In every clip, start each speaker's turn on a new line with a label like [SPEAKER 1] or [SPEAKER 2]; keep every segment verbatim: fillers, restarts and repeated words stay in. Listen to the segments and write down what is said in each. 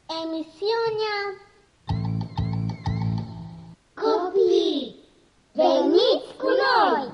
[SPEAKER 1] Emisiunea Copii, veniți cu noi!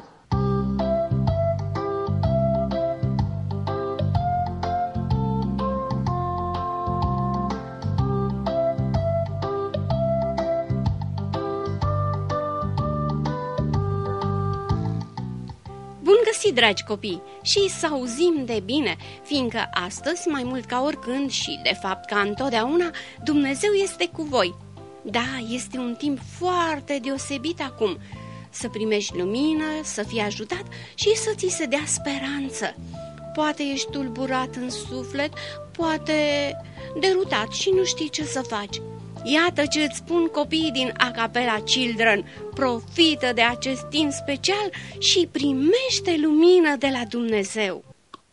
[SPEAKER 2] Bun găsit, dragi copii, și să auzim de bine, fiindcă astăzi, mai mult ca oricând și, de fapt, ca întotdeauna, Dumnezeu este cu voi. Da, este un timp foarte deosebit acum. Să primești lumină, să fii ajutat și să ți se dea speranță. Poate ești tulburat în suflet, poate derutat și nu știi ce să faci. Iată ce îți spun copiii din Acapela Children: profită de acest timp special și primește lumină de la Dumnezeu.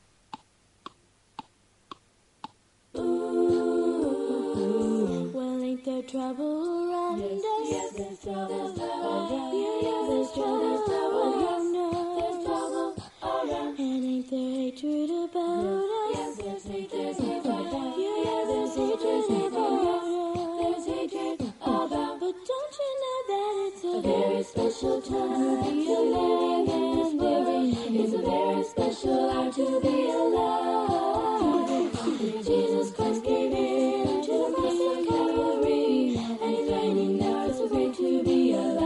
[SPEAKER 3] Special time to live and living. It's a very special hour to be alive. Jesus Christ gave in to the cross of Calvary, and He's reigning now. It's so great to be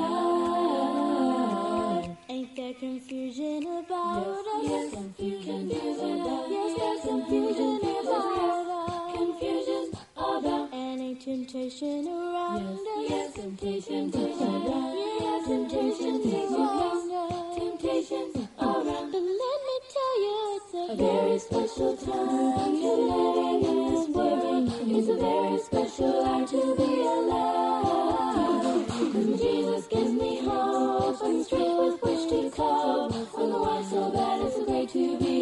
[SPEAKER 3] alive. Ain't there confusion about us? Yes, confusion about. Yes, there's confusion about us. Confusion about. And ain't temptation around us? Yes, temptation around. Temptations around, temptations around. But let me tell you, it's a, a very special time to live in this world. It's a very special hour to be alive. And Jesus gives me hope and strength with which to cope. When the world's so bad, it's so great to be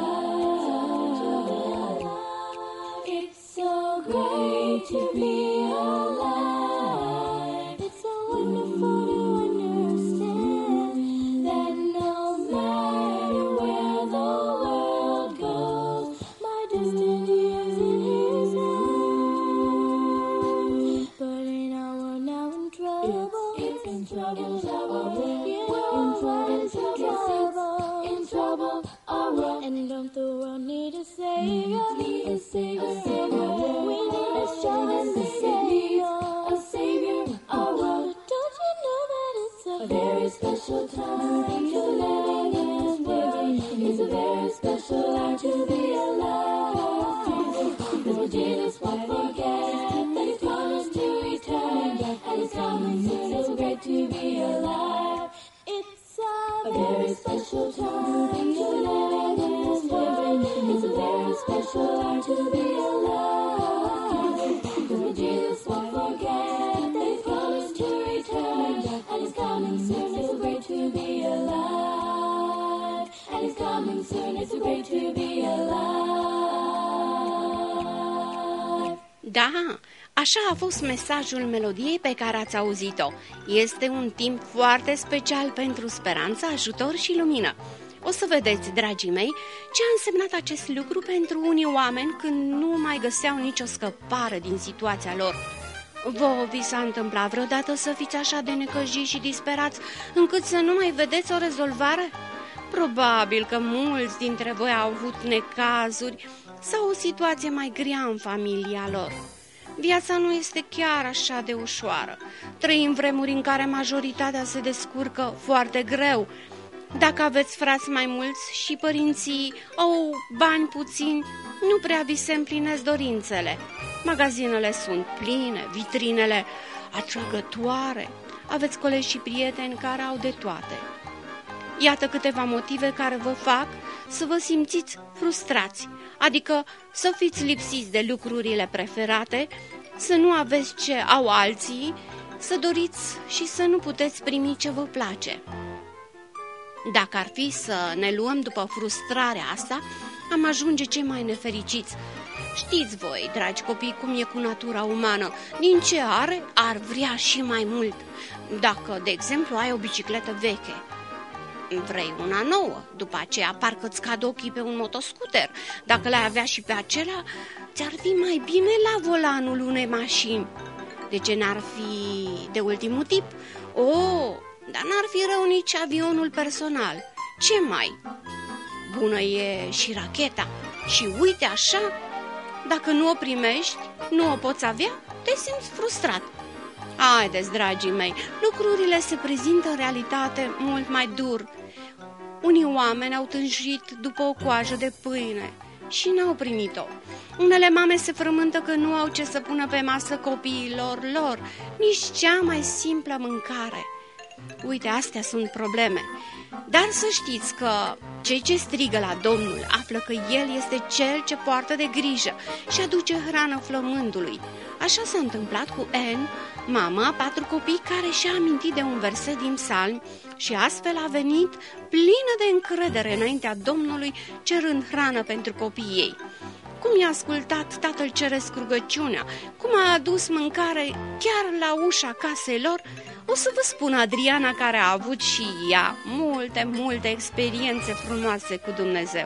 [SPEAKER 3] alive. It's so great to be alive. It's so wonderful to
[SPEAKER 2] Da, așa a fost mesajul melodiei pe care ați auzit-o. Este un timp foarte special pentru speranță, ajutor și lumină. O să vedeți, dragii mei, ce a însemnat acest lucru pentru unii oameni când nu mai găseau nicio scăpare din situația lor. Vouă vi s-a întâmplat vreodată să fiți așa de necăjiți și disperați încât să nu mai vedeți o rezolvare? Probabil că mulți dintre voi au avut necazuri sau o situație mai grea în familia lor. Viața nu este chiar așa de ușoară. Trăim vremuri în care majoritatea se descurcă foarte greu. Dacă aveți frați mai mulți și părinții au bani puțini, nu prea vi se împlinesc dorințele. Magazinele sunt pline, vitrinele atrăgătoare. Aveți colegi și prieteni care au de toate. Iată câteva motive care vă fac să vă simțiți frustrați, adică să fiți lipsiți de lucrurile preferate, să nu aveți ce au alții, să doriți și să nu puteți primi ce vă place. Dacă ar fi să ne luăm după frustrarea asta, am ajunge cei mai nefericiți. Știți voi, dragi copii, cum e cu natura umană. Din ce are, ar vrea și mai mult. Dacă, de exemplu, ai o bicicletă veche, vrei una nouă, după aceea parcă îți cad ochii pe un motoscuter. Dacă le-ai avea și pe acelea, ți-ar fi mai bine la volanul unei mașini. De ce n-ar fi de ultimul tip? O, dar n-ar fi rău nici avionul personal. Ce mai? Bună e și racheta. Și uite așa, dacă nu o primești, nu o poți avea, te simți frustrat. Haideți, dragii mei, lucrurile se prezintă în realitate mult mai dur. Unii oameni au tânjit după o coajă de pâine și n-au primit-o. Unele mame se frământă că nu au ce să pună pe masă copiilor lor, nici cea mai simplă mâncare. Uite, astea sunt probleme. Dar să știți că cei ce strigă la Domnul află că El este Cel ce poartă de grijă și aduce hrană flămândului. Așa s-a întâmplat cu Anne, mama a patru copii, care și-a amintit de un verset din Psalmi și astfel a venit plină de încredere înaintea Domnului, cerând hrană pentru copiii ei. Cum i-a ascultat Tatăl Ceresc rugăciunea, cum a adus mâncare chiar la ușa casei lor, o să vă spun Adriana, care a avut și ea multe, multe experiențe frumoase cu Dumnezeu.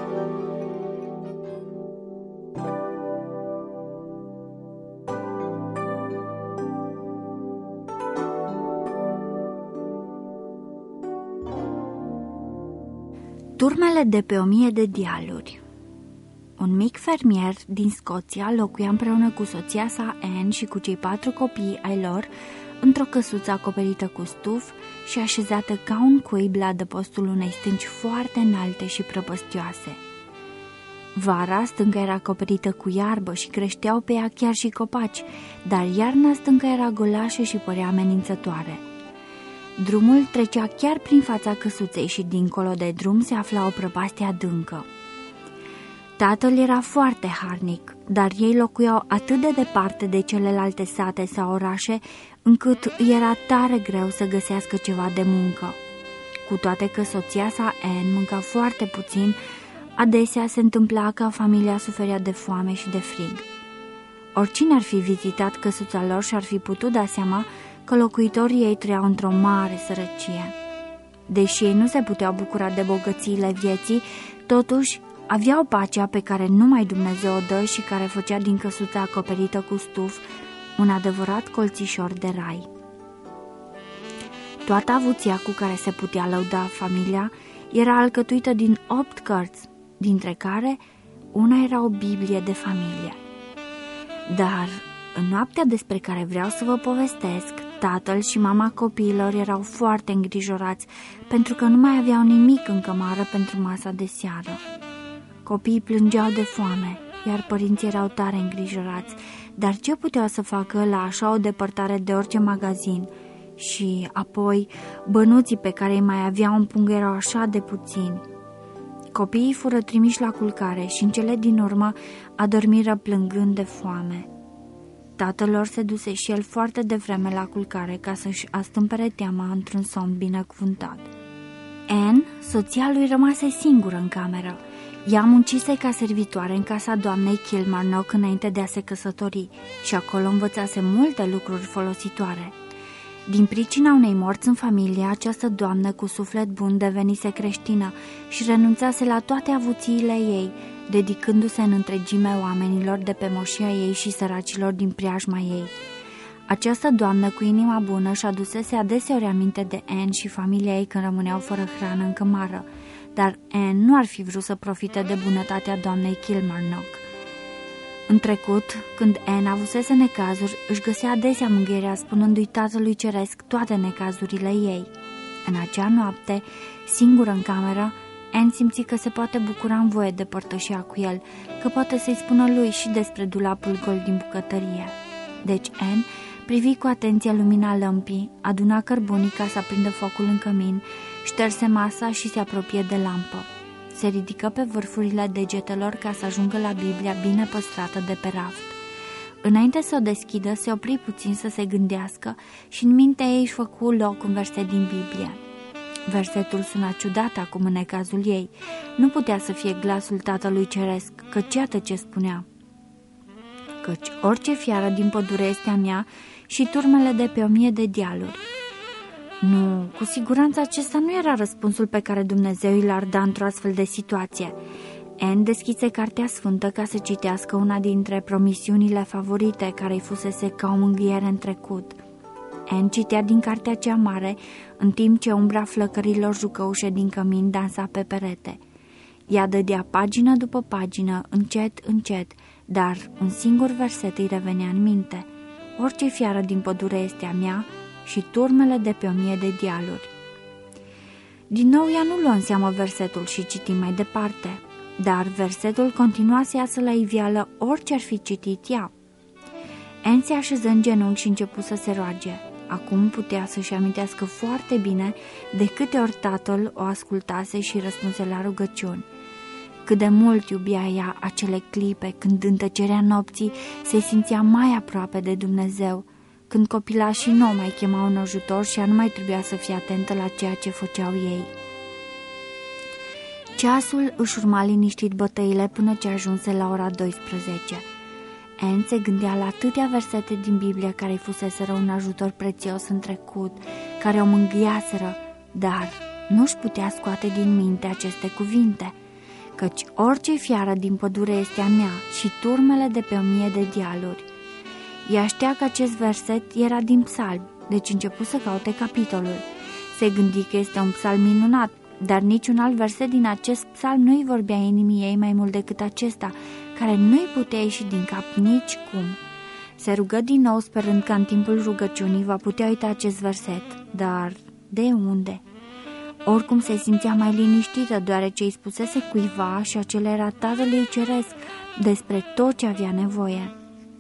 [SPEAKER 4] Turmele de pe o mie de dealuri. Un mic fermier din Scoția locuia împreună cu soția sa Anne și cu cei patru copii ai lor într-o căsuță acoperită cu stuf și așezată ca un cuib la adăpostul unei stânci foarte înalte și prăpăstioase. Vara, stânca era acoperită cu iarbă și creșteau pe ea chiar și copaci, dar iarna stânca era golașă și părea amenințătoare. Drumul trecea chiar prin fața căsuței și dincolo de drum se afla o prăpastie adâncă. Tatăl era foarte harnic, dar ei locuiau atât de departe de celelalte sate sau orașe, încât îi era tare greu să găsească ceva de muncă. Cu toate că soția sa Anne mânca foarte puțin, adesea se întâmpla că familia suferea de foame și de frig. Oricine ar fi vizitat căsuța lor și-ar fi putut da seama că locuitorii ei trăiau într-o mare sărăcie. Deși ei nu se puteau bucura de bogățiile vieții, totuși aveau pacea pe care numai Dumnezeu o dă și care făcea din căsuța acoperită cu stuf un adevărat colțișor de rai. Toată avuția cu care se putea lăuda familia era alcătuită din opt cărți, dintre care una era o Biblie de familie. Dar în noaptea despre care vreau să vă povestesc, tatăl și mama copiilor erau foarte îngrijorați pentru că nu mai aveau nimic în cămară pentru masa de seară. Copiii plângeau de foame, iar părinții erau tare îngrijorați, dar ce puteau să facă la așa o depărtare de orice magazin? Și apoi, bănuții pe care îi mai aveau în pungă erau așa de puțini. Copiii fură trimiși la culcare și în cele din urmă adormiră plângând de foame. Tatăl lor se duse și el foarte devreme la culcare ca să-și astâmpere teama într-un somn binecuvântat. Anne, soția lui, rămase singură în cameră. Ea muncise ca servitoare în casa doamnei Kilmarnock înainte de a se căsători și acolo învățase multe lucruri folositoare. Din pricina unei morți în familie, această doamnă cu suflet bun devenise creștină și renunțase la toate avuțiile ei, dedicându-se în întregime oamenilor de pe moșia ei și săracilor din preajma ei. Această doamnă cu inima bună și adusese adeseori aminte de Anne și familia ei când rămâneau fără hrană în cămară, dar Anne nu ar fi vrut să profite de bunătatea doamnei Kilmarnock. În trecut, când Anne avusese necazuri, își găsea adesea mângâierea spunându-i Tatălui Ceresc toate necazurile ei. În acea noapte, singură în cameră, Anne simți că se poate bucura în voie de părtășia cu el, că poate să-i spună lui și despre dulapul gol din bucătărie. Deci Anne privi cu atenție lumina lămpii, aduna cărbunii ca să aprindă focul în cămin, șterse masa și se apropie de lampă. Se ridică pe vârfurile degetelor ca să ajungă la Biblia bine păstrată de pe raft. Înainte să o deschidă, se opri puțin să se gândească și în mintea ei își făcu loc un verset din Biblie. Versetul suna ciudat acum în necazul ei. Nu putea să fie glasul Tatălui Ceresc, căci iată ce spunea: căci orice fiară din pădure este a mea și turmele de pe o mie de dealuri. Nu, cu siguranță acesta nu era răspunsul pe care Dumnezeu îl ar da într-o astfel de situație. Anne deschise Cartea Sfântă ca să citească una dintre promisiunile favorite care îi fusese ca o mângâiere în trecut. Anne citea din cartea cea mare, în timp ce umbra flăcărilor jucăușe din cămin dansa pe perete. Ea dădea pagină după pagină, încet, încet, dar un singur verset îi revenea în minte. Orice fiară din pădure este a mea și turmele de pe o mie de dealuri. Din nou ea nu luă în seamă versetul și citi mai departe, dar versetul continua să iasă la iveală orice ar fi citit ea. Anne se așeză în genunchi și începu să se roage. Acum putea să-și amintească foarte bine de câte ori tatăl o ascultase și răspunse la rugăciuni. Cât de mult iubea ea acele clipe când în tăcerea nopții se simțea mai aproape de Dumnezeu, când copilașii nu mai chemau un ajutor și ea nu mai trebuia să fie atentă la ceea ce făceau ei. Ceasul își urma liniștit bătăile până ce ajunse la ora douăsprezece. Anne se gândea la atâtea versete din Biblie care îi fuseseră un ajutor prețios în trecut, care o mângâiaseră, dar nu-și putea scoate din minte aceste cuvinte, căci orice fiară din pădure este a mea și turmele de pe o mie de dealuri. Ea știa că acest verset era din psalm, deci începu să caute capitolul. Se gândi că este un psalm minunat, dar niciun alt verset din acest psalm nu îi vorbea inimii ei mai mult decât acesta, care nu-i putea ieși din cap nici cum. Se rugă din nou sperând că în timpul rugăciunii va putea uita acest verset, dar de unde? Oricum se simțea mai liniștită, deoarece îi spusese cuiva și acela era Tatăl ei Ceresc despre tot ce avea nevoie.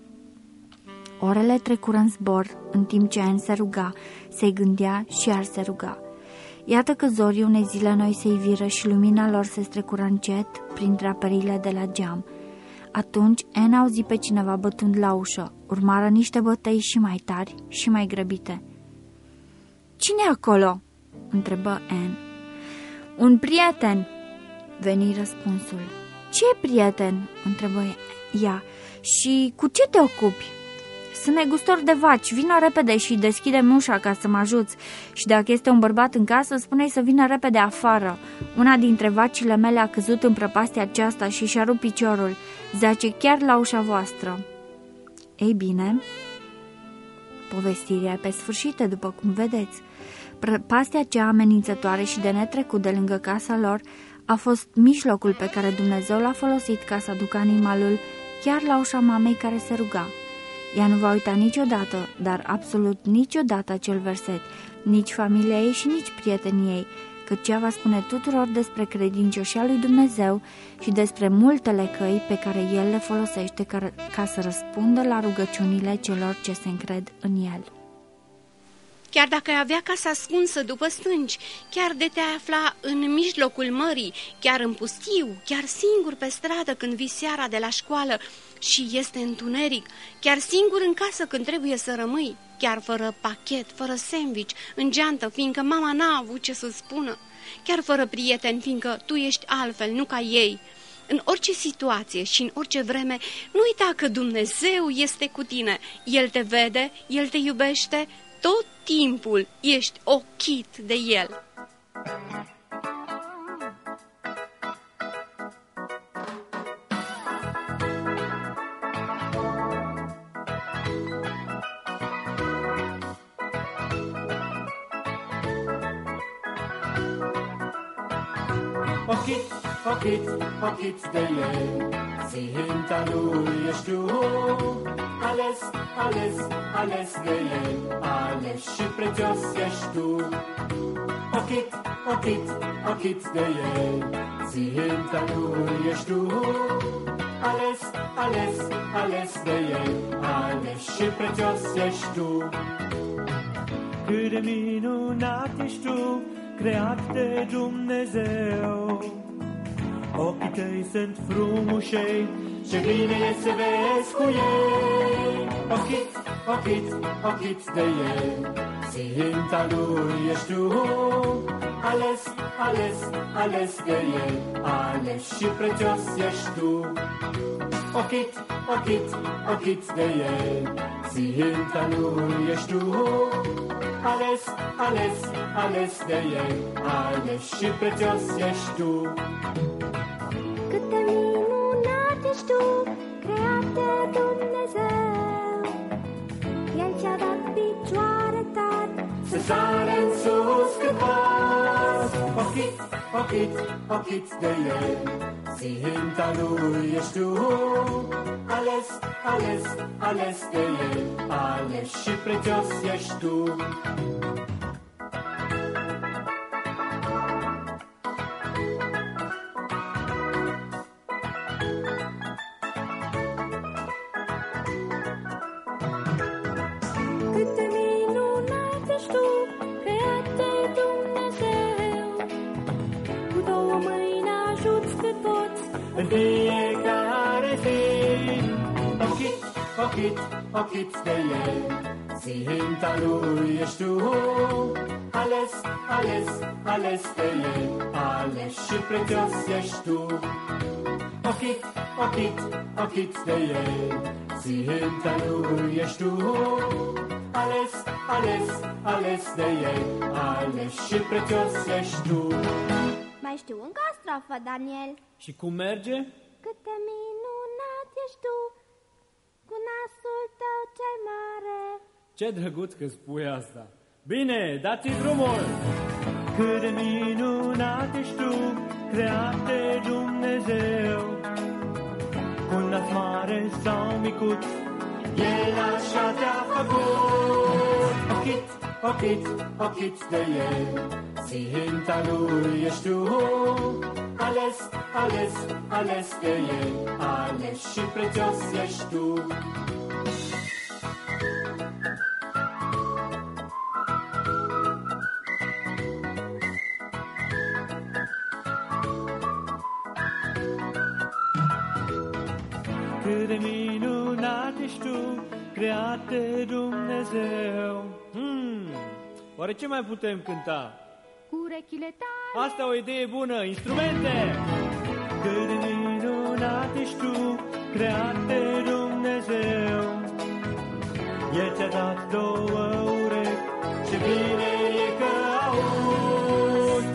[SPEAKER 4] Orele trecură în zbor, în timp ce Anne se ruga, se gândea și iar se ruga. Iată că zorii unei zile noi se iviră și lumina lor se strecură încet prin draperile de la geam. Atunci Anne auzi pe cineva bătând la ușă. Urmară niște bătăi și mai tari și mai grăbite. "Cine e acolo?" întrebă Anne. "Un prieten," veni răspunsul. "Ce prieten?" întrebă ea. "Și cu ce te ocupi?" "Sunt negustor de vaci, vină repede și deschide-mi ușa ca să mă ajuți. Și dacă este un bărbat în casă, spune-i să vină repede afară. Una dintre vacile mele a căzut în prăpastia aceasta și și-a rupt piciorul. Zace chiar la ușa voastră." Ei bine, povestirea e pe sfârșit, după cum vedeți. Prăpastia cea amenințătoare și de netrecut de lângă casa lor a fost mijlocul pe care Dumnezeu l-a folosit ca să aducă animalul chiar la ușa mamei care se ruga. Ea nu va uita niciodată, dar absolut niciodată acel verset, nici familia ei și nici prietenii ei, căci ea va spune tuturor despre credincioșia lui Dumnezeu și despre multele căi pe care El le folosește ca, ca să răspundă la rugăciunile celor ce se încred în El.
[SPEAKER 2] Chiar dacă ai avea casa ascunsă după stânci, chiar de te afla în mijlocul mării, chiar în pustiu, chiar singur pe stradă când vii seara de la școală și este întuneric, chiar singur în casă când trebuie să rămâi, chiar fără pachet, fără sandwich, în geantă, fiindcă mama n-a avut ce să spună, chiar fără prieteni, fiindcă tu ești altfel, nu ca ei. În orice situație și în orice vreme, nu uita că Dumnezeu este cu tine. El te vede, El te iubește, tot timpul ești ochit de El.
[SPEAKER 5] Ochit, ochit, ochit de El, ținta Lui ești tu. Ales, ales, ales de El, ales și prețios ești tu. Ochit, ochit, ochit de El, ținta Lui ești tu. Ales, ales, ales de El, ales și prețios ești tu. Cât de minunat ești tu, creat de Dumnezeu. Ochii tăi sunt frumușei, ce bine e să vezi cu ei. Ochit, ochit, ochit de El, ținta Lui ești tu. Ales, ales, ales de El, ales și prețios ești tu. Ochit, ochit, ochit de El, ținta Lui ești tu. Ales, ales, ales de El, ales și prețios ești tu.
[SPEAKER 1] Cât de
[SPEAKER 5] sare în sus cât vas. Ochiți, ochiți, ochiți de el, ținta lui ești tu. Ales, ales, ales de el, ales și prețios ești tu. În fiecare zi, ochiți, ochiți, ochiți de el, ținta lui ești tu. Ales, ales, ales de el, ales și prețios ești tu. Ochiți, ochiți, ochiți de el, ținta lui ești tu. Ales, ales, ales de el, ales și prețios ești tu.
[SPEAKER 1] Mai știu încă o strofă, Daniel.
[SPEAKER 6] Și cum merge?
[SPEAKER 1] Cât de minunat ești tu, cu nasul tău cel mare.
[SPEAKER 6] Ce drăguț că spui asta. Bine, dați-i drumul! Cât de minunat ești tu, creat de Dumnezeu, cu nas mare sau micuț,
[SPEAKER 5] El așa te-a făcut. Ochiți, ochiți, ochiți de el, ținta lui ești tu. Ales, ales, ales de el, ales și prețios ești tu.
[SPEAKER 6] cât de minunat ești tu, creat de Dumnezeu. Hmm, oare ce mai putem cânta?
[SPEAKER 1] Cu urechile tale.
[SPEAKER 6] Asta e o idee bună, instrumente! Cât de minunat ești tu, creat de Dumnezeu. El ți-a dat două urechi, ce bine e că auzi.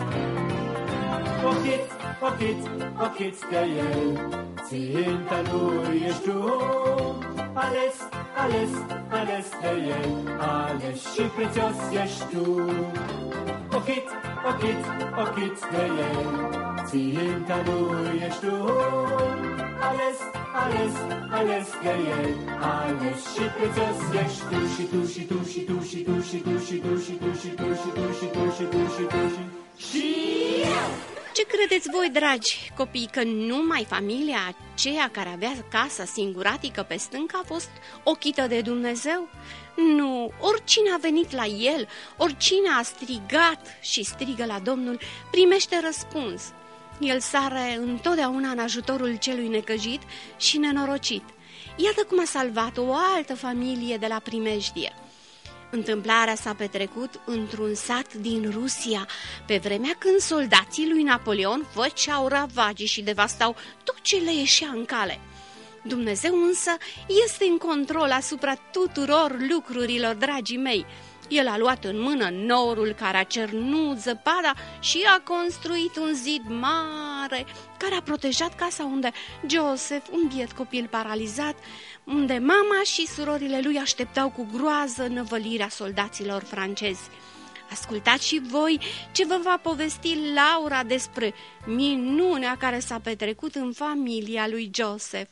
[SPEAKER 5] Ochiți, ochiți, ochiți de el, ținta lui ești tu. Ales, ales, ales de el, ales și prețios ești tu. Ochiți, ochiți, ochiți de el, ținta lui ești tu. Ales, ales, ales de el, ales și prețios ești tu. Și tu, și tu, și tu, și tu, și tu, și tu, și tu, și tu, și tu, și tu, și tu, și tu, și eu.
[SPEAKER 2] Ce credeți voi, dragi copii, că numai familia aceea care avea casa singuratică pe stâncă a fost ochită de Dumnezeu? Nu, oricine a venit la el, oricine a strigat și strigă la Domnul, primește răspuns. El sare întotdeauna în ajutorul celui necăjit și nenorocit. Iată cum a salvat o altă familie de la primejdie. Întâmplarea s-a petrecut într-un sat din Rusia, pe vremea când soldații lui Napoleon făceau ravagii și devastau tot ce le ieșea în cale. Dumnezeu însă este în control asupra tuturor lucrurilor, dragii mei. El a luat în mână norul care a cernut zăpada și a construit un zid mare care a protejat casa unde Joseph, un biet copil paralizat, unde mama și surorile lui așteptau cu groază năvălirea soldaților francezi. Ascultați și voi ce vă va povesti Laura despre minunea care s-a petrecut în familia lui Joseph.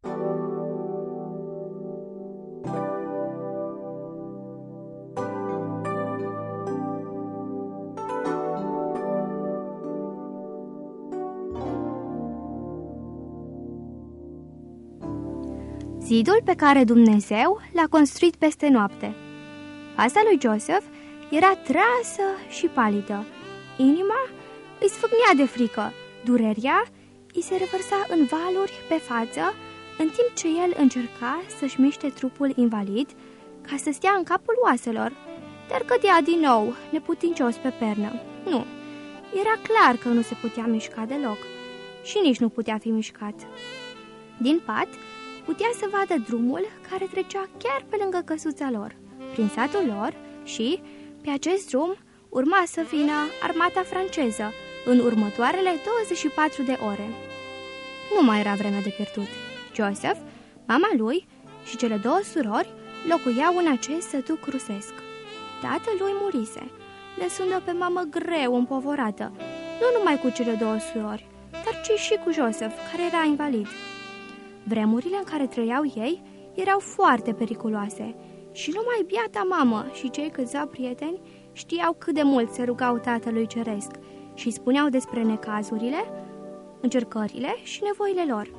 [SPEAKER 7] Zidul pe care Dumnezeu l-a construit peste noapte. Fața lui Joseph era trasă și palidă. Inima îi sfâcnea de frică. Durerea îi se revărsa în valuri pe față, în timp ce el încerca să-și miște trupul invalid ca să stea în capul oaselor, dar cădea din nou, neputincios pe pernă. Nu, era clar că nu se putea mișca deloc și nici nu putea fi mișcat. Din pat putea să vadă drumul care trecea chiar pe lângă căsuța lor, prin satul lor și, pe acest drum, urma să vină armata franceză în următoarele douăzeci și patru de ore. Nu mai era vremea de pierdut. Joseph, mama lui și cele două surori locuiau în acest sătuc rusesc. tatălui murise, lăsând-o pe mamă greu împovorată, nu numai cu cele două surori, dar ci și cu Joseph, care era invalid. Vremurile în care trăiau ei erau foarte periculoase și numai biata mamă și cei câțiva prieteni știau cât de mult se rugau Tatălui Ceresc și spuneau despre necazurile, încercările și nevoile lor.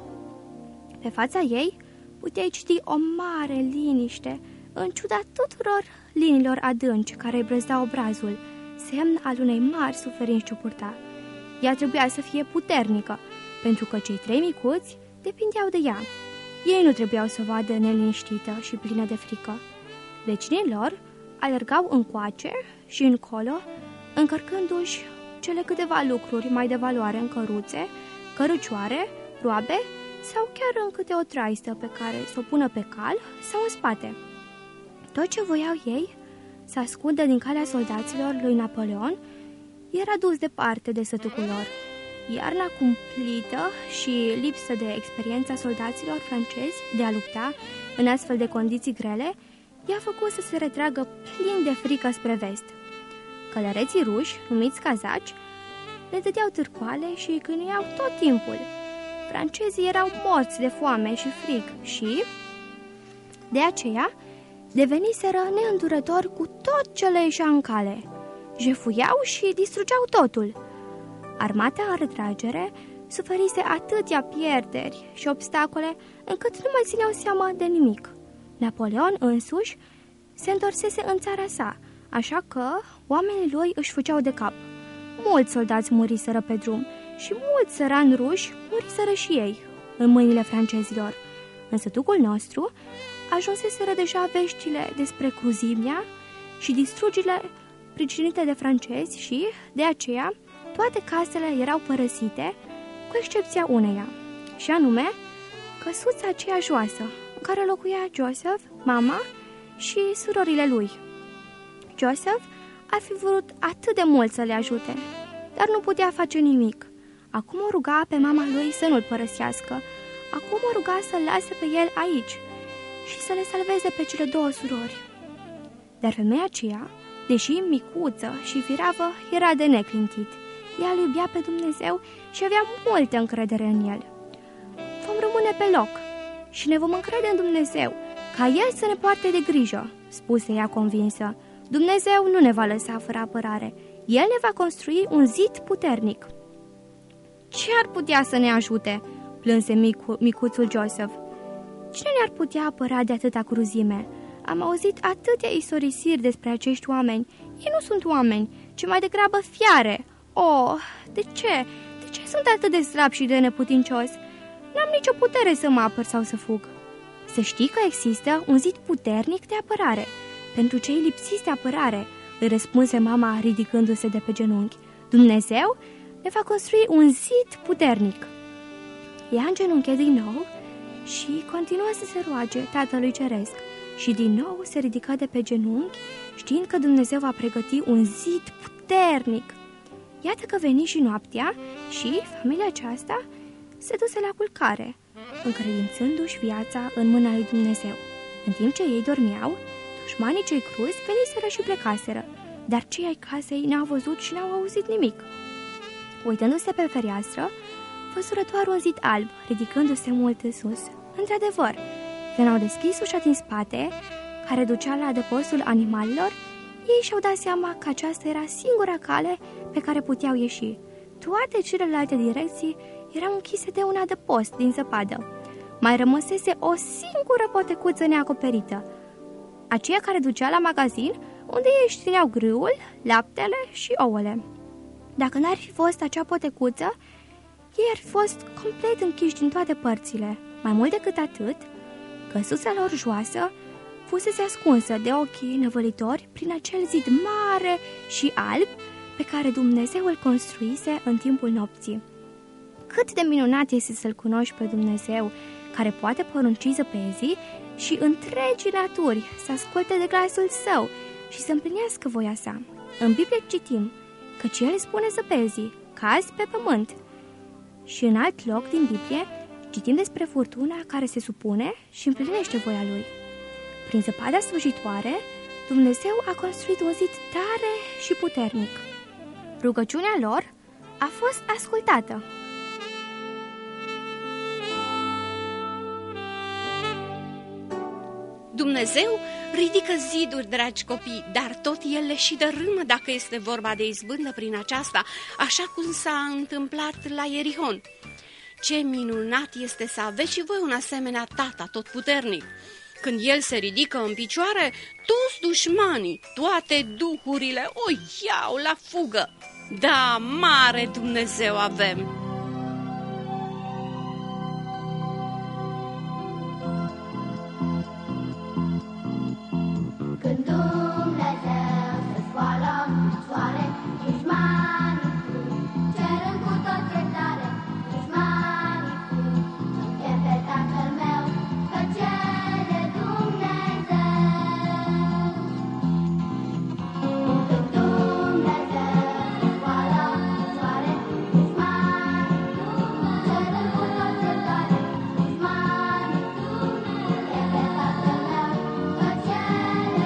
[SPEAKER 7] Pe fața ei puteai citi o mare liniște, în ciuda tuturor liniilor adânci care îi brăzdau obrazul, semn al unei mari suferinți ce purta. Ea trebuia să fie puternică, pentru că cei trei micuți depindeau de ea. Ei nu trebuiau să o vadă neliniștită și plină de frică. Vecinii lor alergau încoace și încolo, încărcându-și cele câteva lucruri mai de valoare în căruțe, cărucioare, roabe sau chiar în câte o traistă pe care să o pună pe cal sau în spate. Tot ce voiau ei să ascundă din calea soldaților lui Napoleon era dus departe de sătucul lor. Iarna cumplită și lipsă de experiența soldaților francezi de a lupta în astfel de condiții grele i-a făcut să se retragă plin de frică spre vest. Călăreții ruși, numiți cazaci, le dădeau târcoale și îi câinuiau tot timpul. Francezii erau morți de foame și frig și, de aceea, deveniseră neîndurători cu tot ce le ieșea în cale. Jefuiau și distrugeau totul. Armata în retragere suferise atâtea pierderi și obstacole încât nu mai țineau seama de nimic. Napoleon însuși se întorsese în țara sa, așa că oamenii lui își făceau de cap. Mulți soldați muriseră pe drum și mulți sărani ruși muriseră și ei în mâinile francezilor. În sătucul nostru ajunseseră deja veștile despre cruzimea și distrugerile pricinite de francezi și, de aceea, toate casele erau părăsite, cu excepția uneia, și anume căsuța aceea joasă, în care locuia Joseph, mama și surorile lui. Joseph ar fi vrut atât de mult să le ajute, dar nu putea face nimic. Acum o ruga pe mama lui să nu-l părăsească, acum o ruga să-l lase pe el aici și să le salveze pe cele două surori. Dar femeia aceea, deși micuță și firavă, era de neclintit. Ea îl iubea pe Dumnezeu și avea multă încredere în El. Vom rămâne pe loc și ne vom încrede în Dumnezeu, ca El să ne poarte de grijă, spuse ea convinsă. Dumnezeu nu ne va lăsa fără apărare. El ne va construi un zid puternic. Ce ar putea să ne ajute? Plânse micu, micuțul Joseph. Cine ne-ar putea apăra de atâta cruzime? Am auzit atâtea istorisiri despre acești oameni. Ei nu sunt oameni, ci mai degrabă fiare. Oh, de ce? De ce sunt atât de slab și de neputincios? N-am nicio putere să mă apăr sau să fug. Să știi că există un zid puternic de apărare pentru cei lipsiți de apărare, îi răspunse mama ridicându-se de pe genunchi. Dumnezeu le va construi un zid puternic. Ea îngenunche din nou și continuă să se roage Tatălui Ceresc și din nou se ridică de pe genunchi, știind că Dumnezeu va pregăti un zid puternic. Iată că veni și noaptea și familia aceasta se duse la culcare, încredințându-și viața în mâna lui Dumnezeu. În timp ce ei dormeau, dușmanii cei cruzi veniseră și plecaseră, dar cei ai casei n-au văzut și n-au auzit nimic. Uitându-se pe fereastră, văzură doar un zid alb, ridicându-se mult în sus. Într-adevăr, când au deschis ușa din spate, care ducea la adăpostul animalelor, ei și-au dat seama că aceasta era singura cale pe care puteau ieși. Toate celelalte direcții erau închise de un adăpost din zăpadă. Mai rămăsese o singură potecuță neacoperită, aceea care ducea la magazin, unde ei își țineau grâul, laptele și ouăle. Dacă n-ar fi fost acea potecuță, ei ar fi fost complet închiși din toate părțile. Mai mult decât atât, căsuța lor joasă fusese ascunsă de ochii năvălitori prin acel zid mare și alb pe care Dumnezeu îl construise în timpul nopții. Cât de minunat este să-L cunoști pe Dumnezeu, care poate porunci zăpezii și întregii naturi să asculte de glasul Său și să împlinească voia Sa. În Biblie citim căci El spune zăpezii, cazi pe pământ. Și în alt loc din Biblie citim despre furtuna care se supune și împlinește voia Lui. Prin zăpada slujitoare, Dumnezeu a construit un zid tare și puternic. Rugăciunea lor a fost ascultată.
[SPEAKER 2] Dumnezeu ridică ziduri, dragi copii, dar tot ele și dărâmă dacă este vorba de izbândă prin aceasta, așa cum s-a întâmplat la Ierihon. Ce minunat este să aveți și voi un asemenea tată atotputernic! Când el se ridică în picioare, toți dușmanii, toate duhurile o iau la fugă. Da, mare Dumnezeu avem!
[SPEAKER 3] Când Dumnezeu se scoală în picioare, dușmanii fug, cerând cu tot ce tare, dușmanii fug. E pe Tatăl meu, că cere Dumnezeu. Când Dumnezeu se scoală în picioare, dușmanii fug, cerând cu tot ce tare, dușmanii fug. E pe Tatăl meu, că cere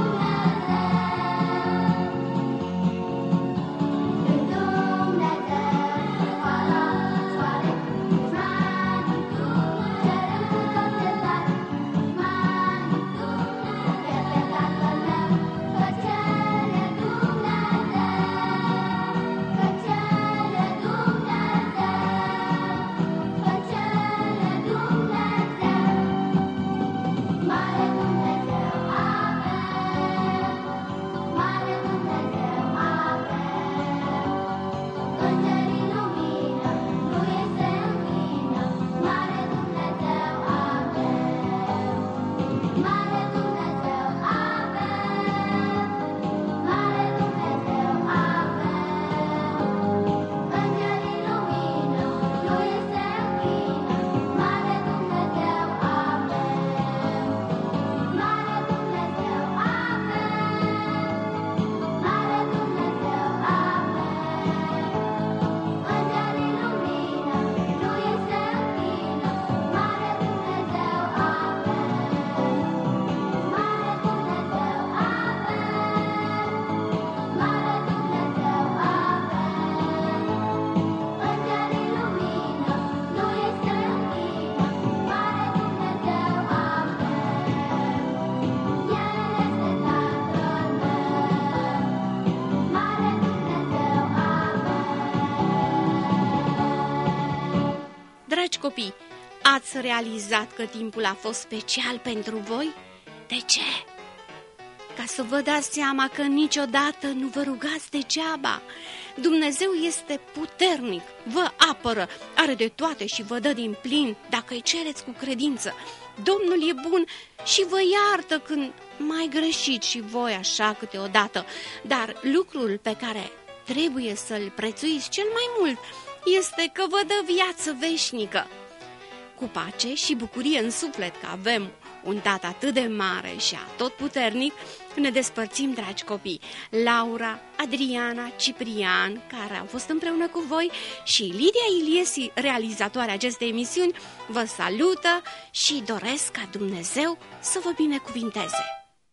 [SPEAKER 2] Dragi copii, ați realizat că timpul a fost special pentru voi? De ce? Ca să vă dați seama că niciodată nu vă rugați degeaba. Dumnezeu este puternic, vă apără, are de toate și vă dă din plin dacă îi cereți cu credință. Domnul e bun și vă iartă când mai greșiți și voi așa câteodată, dar lucrul pe care trebuie să-l prețuiți cel mai mult este că vă dă viață veșnică. Cu pace și bucurie în suflet că avem un tată atât de mare și atotputernic, ne despărțim, dragi copii. Laura, Adriana, Ciprian, care au fost împreună cu voi, și Lidia Iliesi, realizatoarea acestei emisiuni, vă salută și doresc ca Dumnezeu să vă binecuvinteze.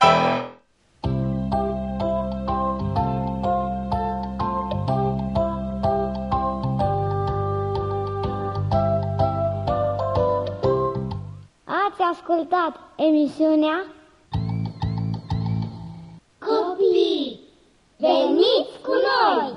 [SPEAKER 3] Ați ascultat emisiunea Copii, veniți cu noi!